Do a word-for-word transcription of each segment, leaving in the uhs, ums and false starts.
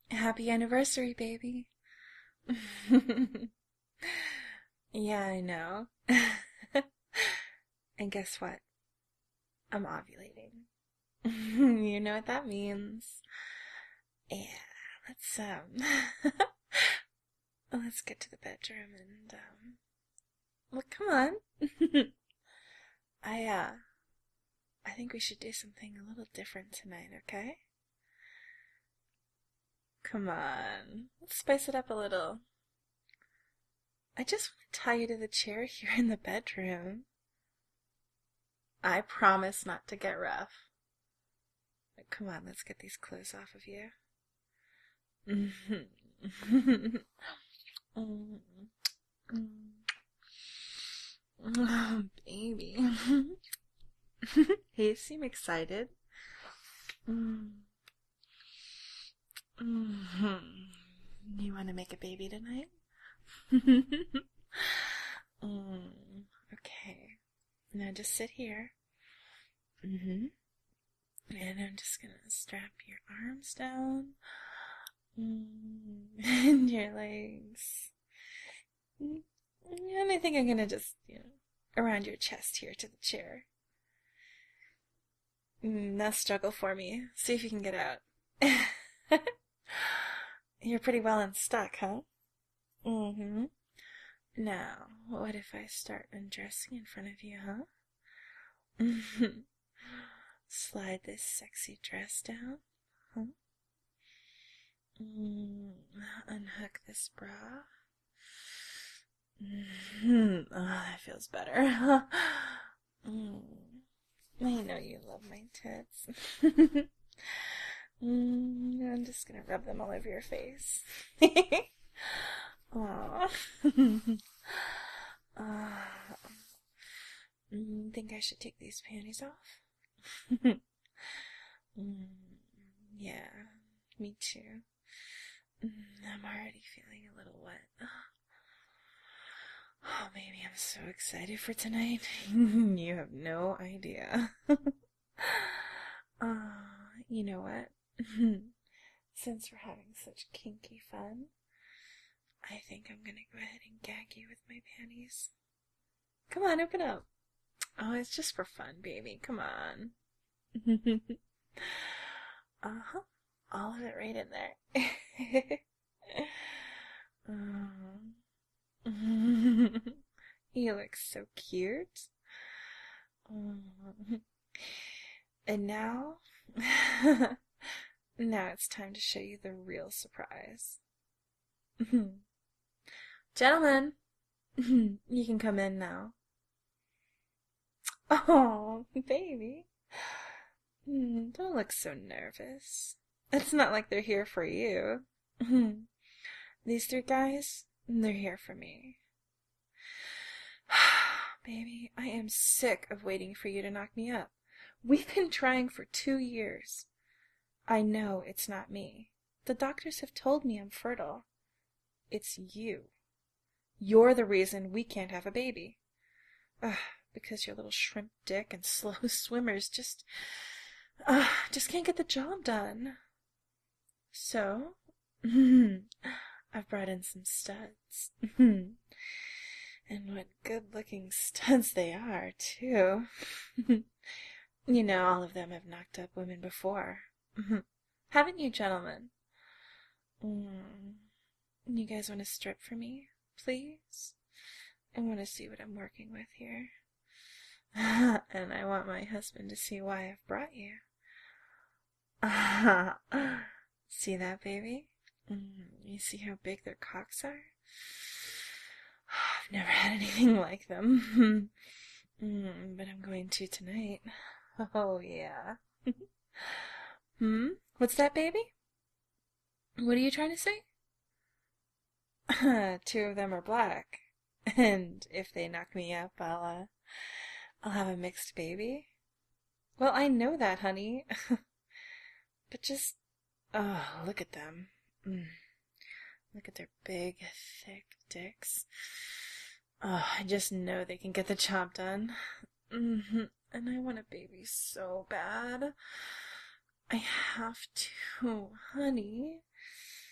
Happy anniversary, baby. Yeah, I know. And guess what? I'm ovulating. You know what that means. Yeah, let's um let's get to the bedroom and um well, come on. I uh I think we should do something a little different tonight, okay? Come on. Let's spice it up a little. I just want to tie you to the chair here in the bedroom. I promise not to get rough. Come on, let's get these clothes off of you. Oh, baby. Hey, you seem excited. You want to make a baby tonight? Okay. Now just sit here. Mm-hmm. And I'm just gonna strap your arms down. And your legs. And I think I'm gonna just, you know, around your chest here to the chair. Now struggle for me. See if you can get out. You're pretty well unstuck, huh? Mm-hmm. Now, what if I start undressing in front of you, huh? Slide this sexy dress down, huh? Mm, unhook this bra. Mm, oh, that feels better. Mm, I know you love my tits. Mm, I'm just gonna rub them all over your face. Aww. uh, mm, think I should take these panties off? mm, yeah, me too. Mm, I'm already feeling a little wet. Oh, baby, I'm so excited for tonight. You have no idea. uh, you know what? Since we're having such kinky fun, I think I'm gonna go ahead and gag you with my panties. Come on, open up. Oh, it's just for fun, baby. Come on. Uh-huh. All of it right in there. um. You look so cute. Um, and now, now it's time to show you the real surprise. Gentlemen, you can come in now. Oh, baby. Don't look so nervous. It's not like they're here for you. These three guys, they're here for me. Baby, I am sick of waiting for you to knock me up. We've been trying for two years. I know it's not me. The doctors have told me I'm fertile. It's you. You're the reason we can't have a baby. Ugh, because your little shrimp dick and slow swimmers just... Uh, just can't get the job done. So, I've brought in some studs. And what good-looking studs they are, too. You know, all of them have knocked up women before. Haven't you, gentlemen? Mm. You guys want to strip for me, please? I want to see what I'm working with here. And I want my husband to see why I've brought you. See that, baby? Mm, you see how big their cocks are? I've never had anything like them. mm, but I'm going to tonight. Oh, yeah. Hmm? What's that, baby? What are you trying to say? Two of them are black. And if they knock me up, I'll, uh, I'll have a mixed baby. Well, I know that, honey. But just, oh, look at them. Mm. Look at their big, thick dicks. Oh, I just know they can get the job done. Mm-hmm. And I want a baby so bad. I have to, honey.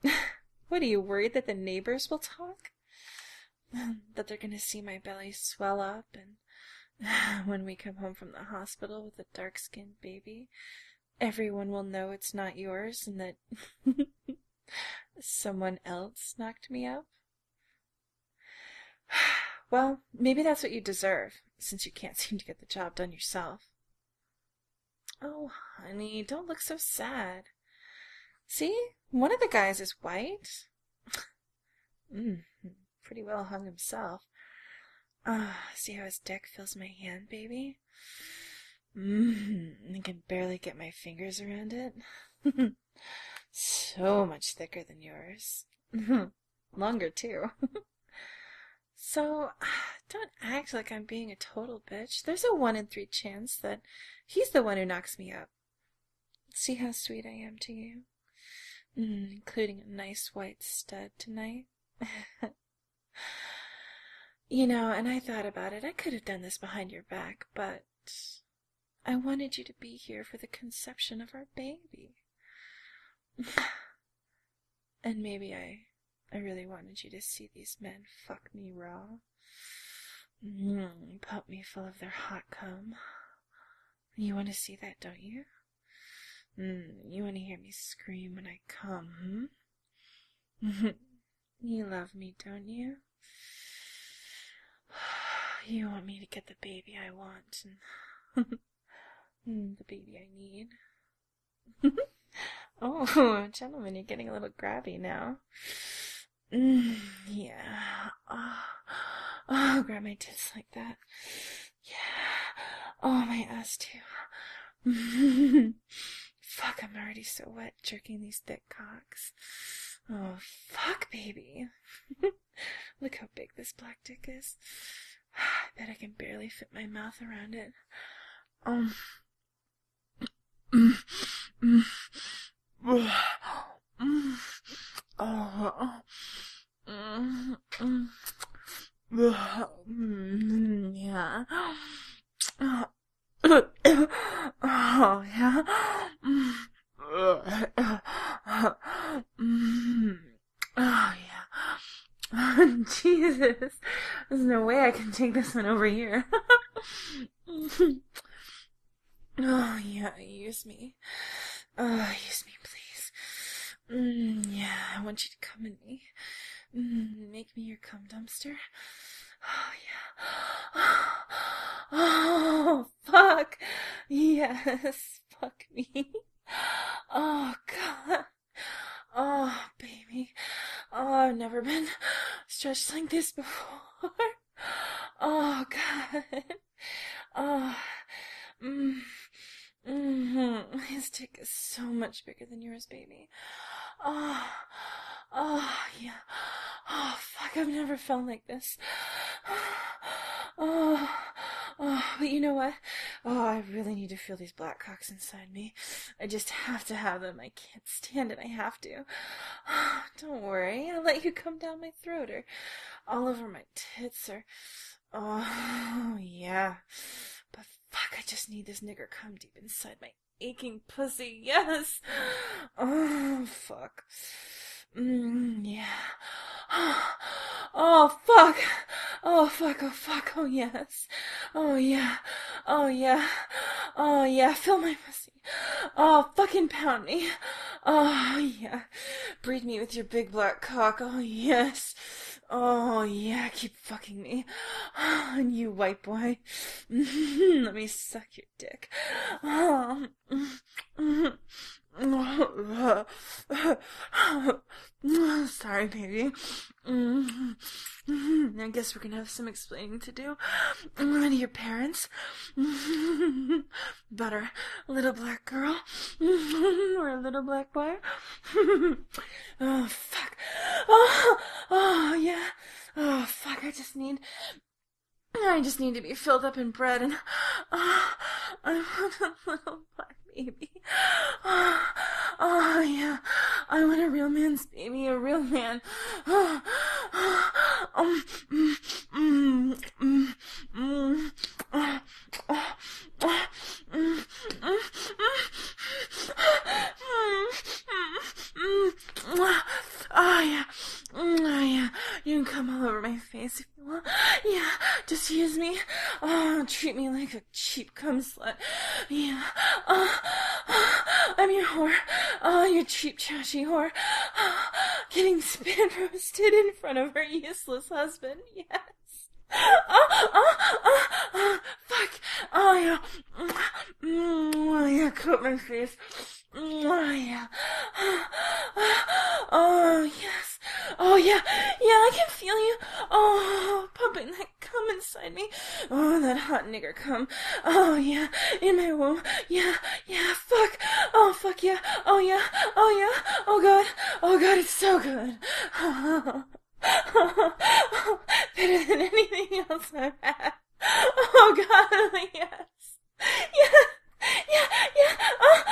What, are you worried that the neighbors will talk? That they're gonna see my belly swell up and when we come home from the hospital with a dark-skinned baby, everyone will know it's not yours and that someone else knocked me up? Well, maybe that's what you deserve, since you can't seem to get the job done yourself. Oh, honey, don't look so sad. See? One of the guys is white. mm, pretty well hung himself. Ah, oh, see how his dick fills my hand, baby? Mmm, I can barely get my fingers around it. So much thicker than yours. Longer, too. So, don't act like I'm being a total bitch. There's a one in three chance that he's the one who knocks me up. See how sweet I am to you? Mm, including a nice white stud tonight. You know, and I thought about it. I could have done this behind your back, but I wanted you to be here for the conception of our baby. And maybe I... I really wanted you to see these men fuck me raw. Mm, pump me full of their hot cum. You want to see that, don't you? Mm, you want to hear me scream when I come, hmm? You love me, don't you? You want me to get the baby I want and mm, the baby I need. Oh, gentlemen, you're getting a little grabby now. Mm, yeah. Oh, oh, grab my tits like that. Yeah. Oh, my ass too. Fuck, I'm already so wet jerking these thick cocks. Oh, fuck, baby. Look how big this black dick is. I bet I can barely fit my mouth around it. Um. Mm, mm, mm, mm, oh. Mm, mm, mm, yeah. Oh, oh yeah. Mm, mm, oh yeah. Jesus, there's no way I can take this one over here. Oh yeah, use me. Oh, use me, please. Mm, yeah, I want you to come in me. Mm, make me your cum dumpster. Oh, yeah. Oh, fuck. Yes, fuck me. Oh, God. Oh, baby. Oh, I've never been stretched like this before. Oh, God. Oh, mm. Mm-hmm. His dick is so much bigger than yours, baby. Oh, oh, yeah. Oh, fuck, I've never felt like this. Oh, oh, but you know what? Oh, I really need to feel these black cocks inside me. I just have to have them. I can't stand it. I have to. Don't worry. I'll let you come down my throat or all over my tits or... Oh, yeah. But fuck, I just need this nigger come deep inside my aching pussy. Yes. Oh, fuck. Mm, yeah. Oh, fuck. Oh, fuck. Oh, fuck. Oh, yes. Oh, yeah. Oh, yeah. Oh, yeah. Fill my pussy. Oh, fucking pound me. Oh, yeah. Breed me with your big black cock. Oh, yes. Oh, yeah. Keep fucking me. Oh, and you white boy. Let me suck your dick. Oh. Sorry, baby. I guess we're gonna have some explaining to do to your parents about our little black girl or a little black boy. Oh, fuck. Oh, oh, yeah. Oh, fuck. I just need... I just need to be filled up and bred, and oh, I want a little black baby. Oh, oh, yeah. I want a real man's baby, a real man. Oh, oh, um, mm, mm, mm, mm, oh, oh, oh, mm, mm, mm, mm, mm, mm, my face if you want. Yeah, just use me. Oh, treat me like a cheap cum slut. Yeah. Oh, oh, I'm your whore. Oh, you cheap, trashy whore. Oh, getting spit roasted in front of her useless husband. Yes. Oh, oh, oh, oh, fuck. Oh, yeah. Oh, yeah, cut my face. Oh, yeah. Oh, yes. Oh, yeah. Yeah, I can feel you. Oh, pumping that cum inside me. Oh, that hot nigger cum. Oh, yeah. In my womb. Yeah, yeah, fuck. Oh, fuck, yeah. Oh, yeah. Oh, yeah. Oh, God. Oh, God, it's so good. Oh, better than anything else I've had. Oh, God, yes. Yeah. Yeah, yeah, oh,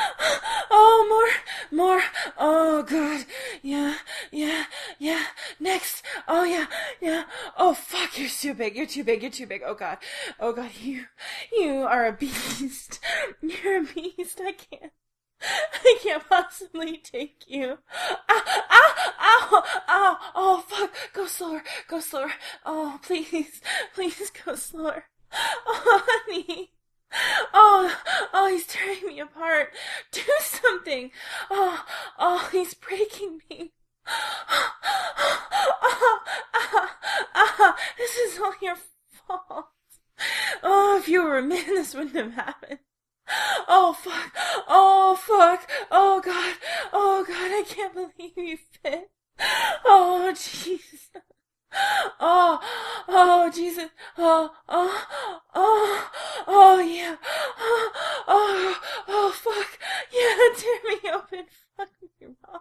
oh, more, more, oh, God, yeah, yeah, yeah, next, oh, yeah, yeah, oh, fuck, you're too big, you're too big, you're too big, oh, God, oh, God, you, you are a beast, you're a beast, I can't, I can't possibly take you, ah, ah, ow, ow, oh, fuck, go slower, go slower, oh, please, please go slower, oh, honey. Oh, oh, he's tearing me apart. Do something. Oh, oh, he's breaking me. Oh, oh, ah, ah, this is all your fault. Oh, if you were a man, this wouldn't have happened. Oh, fuck. Oh, fuck. Oh, God. Oh, God, I can't believe you fit. Oh, Jesus. Oh, oh, Jesus. Oh, oh, oh, oh, yeah. Oh, oh, oh, fuck. Yeah, tear me open. Fuck me raw.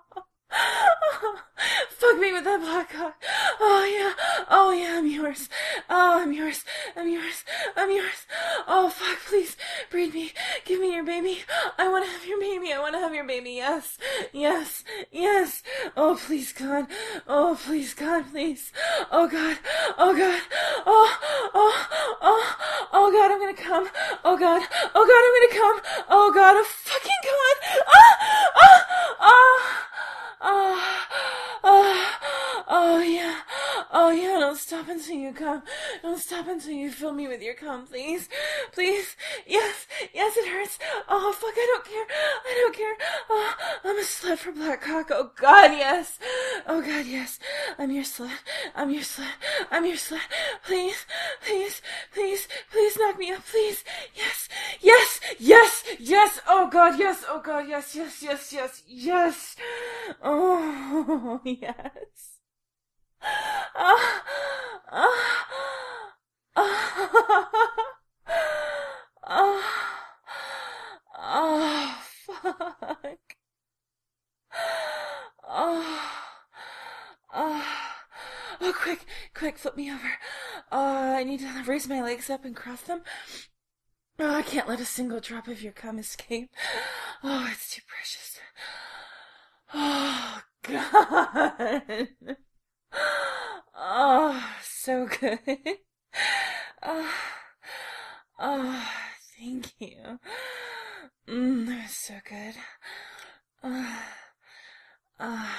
Oh, fuck me with that black cock. Oh, yeah. Oh, yeah, I'm yours. Oh, I'm yours. I'm yours. I'm yours. Oh, fuck, please. Breed me. Give me your baby. I want to have your baby. I want to have your baby. Yes. Yes. Yes. Oh, please, God. Oh, please, God, please. Oh, God. Oh, God. Oh, oh, oh, oh, God, I'm gonna come. Oh, God. Oh, God, I'm gonna come. Oh, God. Oh, fucking God. Ah, ah, ah. Oh, oh, oh, yeah. Oh, yeah, don't stop until you come. Don't stop until you fill me with your cum, please. Please. Yes, yes, it hurts. Oh, fuck, I don't care. I don't care. Oh, I'm a slut for black cock. Oh, God, yes. Oh, God, yes. I'm your slut. I'm your slut. I'm your slut. Please, please, please, please knock me up, please. Yes, yes, yes, yes. Oh, God, yes. Oh, God, yes, yes, yes, yes, yes. Oh, yes. Ah, ah, ah, ah, ah, fuck. Oh, oh, oh, quick, quick, flip me over. Oh, I need to raise my legs up and cross them. Oh, I can't let a single drop of your cum escape. Oh, it's too precious. Oh, God. Oh, so good. Oh, oh, thank you. Mm, that was so good. Oh, oh,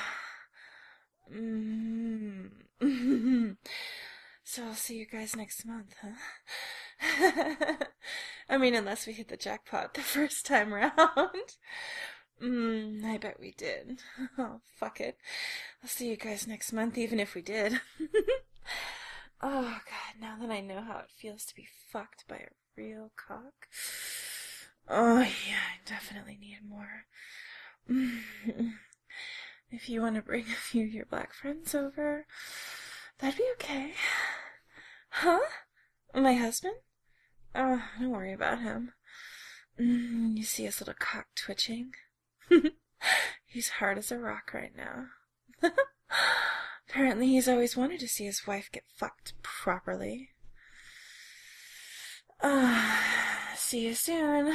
mm. So I'll see you guys next month, huh? I mean, unless we hit the jackpot the first time round. Mm, I bet we did. Oh, fuck it. I'll see you guys next month, even if we did. Oh, God, now that I know how it feels to be fucked by a real cock. Oh, yeah, I definitely need more. If you want to bring a few of your black friends over, that'd be okay. Huh? My husband? Oh, don't worry about him. Mm, you see his little cock twitching? He's hard as a rock right now. Apparently he's always wanted to see his wife get fucked properly. Uh, see you soon.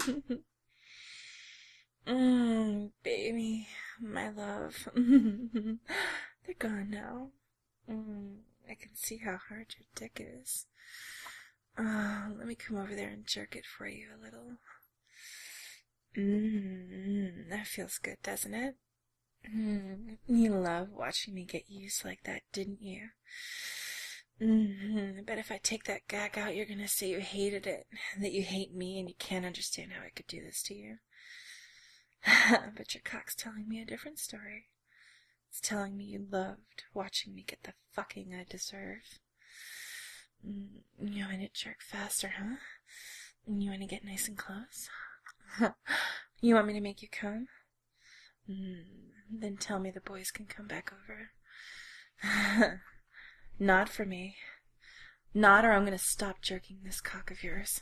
mm, baby, my love. They're gone now. Mm, I can see how hard your dick is. Uh, let me come over there and jerk it for you a little. Mmm, that feels good, doesn't it? Mm, you love watching me get used like that, didn't you? Mm-hmm. I bet if I take that gag out, you're gonna say you hated it, that you hate me, and you can't understand how I could do this to you. But your cock's telling me a different story. It's telling me you loved watching me get the fucking I deserve. Mm, you want to jerk faster, huh? You want to get nice and close? You want me to make you come? Mm, then tell me the boys can come back over. Not for me. Not or I'm going to stop jerking this cock of yours.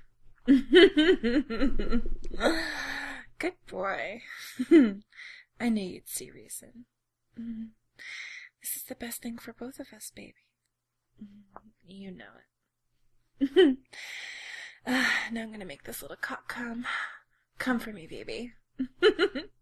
Good boy. I knew you'd see reason. Mm. This is the best thing for both of us, baby. Mm. You know it. uh, now I'm going to make this little cock come. Come for me, baby.